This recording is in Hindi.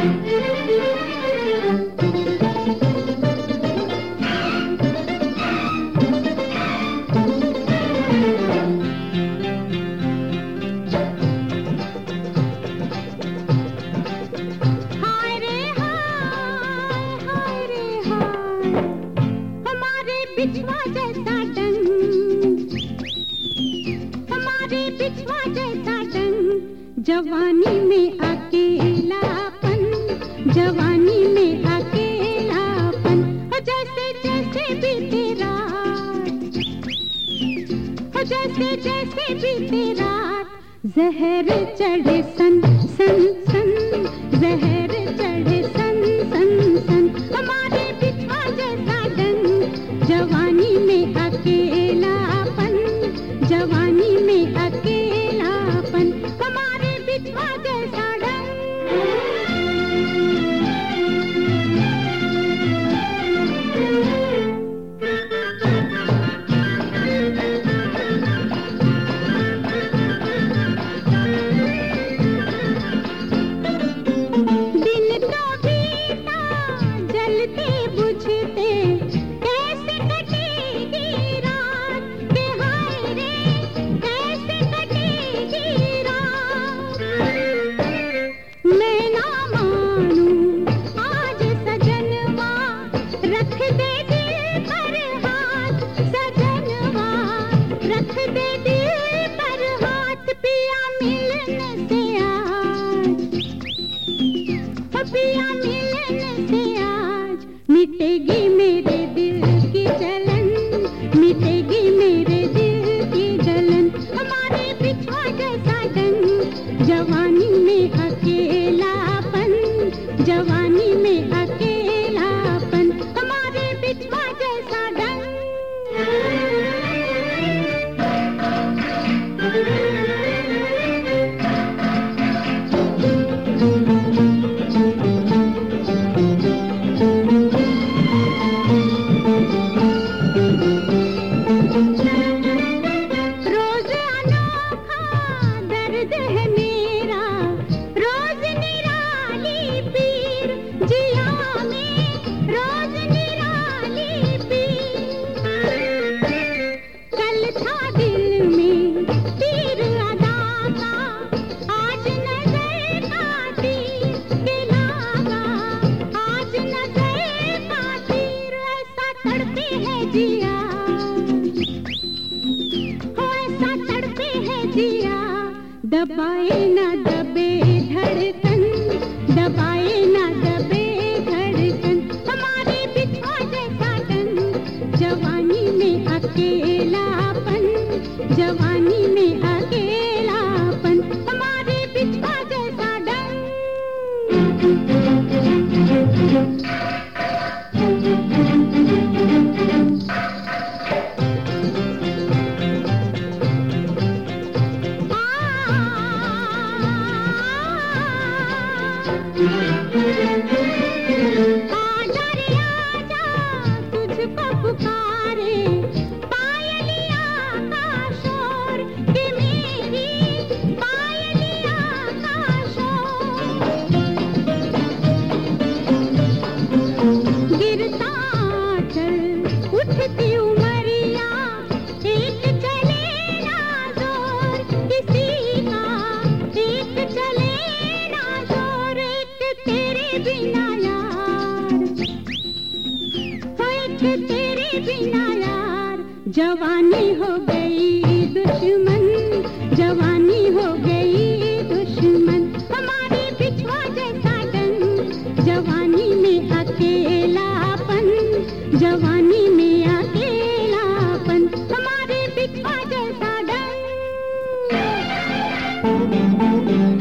बिछवा जैसा डंग, हमारे बिछवा जैसा डंग, जवानी में अकेलापन, जवानी में अकेलापन, जैसे जैसे बीते रात, जैसे जैसे बीते रात, जहर चढ़े सन सन सन, जहर चढ़े सन सन सन, हमारे बिछवा जैसा डंग, जवानी में अकेलापन, जवानी में अकेलापन, हमारे बिछवा जैसा डंग। दिन तो बीता जलते बुझते, कैसे कटेगी रात, के हाय रे कैसे कटेगी रात। मैं ना मानूं आज सजनवा, रख दे दिल पर हाथ, सजनवा रख दे दिल पर हाथ, पिया मिलने से आज, पिया मिलने से आज, मिटेगी मेरे दिल की जलन, मिटेगी मेरे दिल की जलन, हमारे बिछवा जैसा डंग, जवानी में अकेलापन, जवानी में अकेलापन, हमारे बिछवा जैसा डंग। रोज अनोखा दर्द है मेरा, रोज निराली पीर, जिया में रोज निराली पीर। कल था दिल में तीर अदा का, आज नजर का तीर के लागा, आज नजर का तीर, ऐसा तड़पे है जिया, ऐसा तड़पे है जिया, दबाए ना दबे धड़कन, दबाए ना दबे धड़कन, हमारे बिछवा जैसा डंग, जवानी में अकेलापन, जवानी में अकेलापन, हमारे बिछवा जैसा डंग। आजा रे आजा, तुझको पुकारे पायलिया का शोर, कि मेरी पायलिया का शोर। गिरता चल उठती उमरिया, एक चले ना जोर किसी का, एक चले ना जोर, एक तेरे बिना यार, एक तेरे बिना यार, जवानी हो गई दुश्मन, जवानी हो गई दुश्मन, हमारे बिछवा जैसा डंग, जवानी में अकेलापन, जवानी में अकेलापन, हमारे बिछवा जैसा डंग।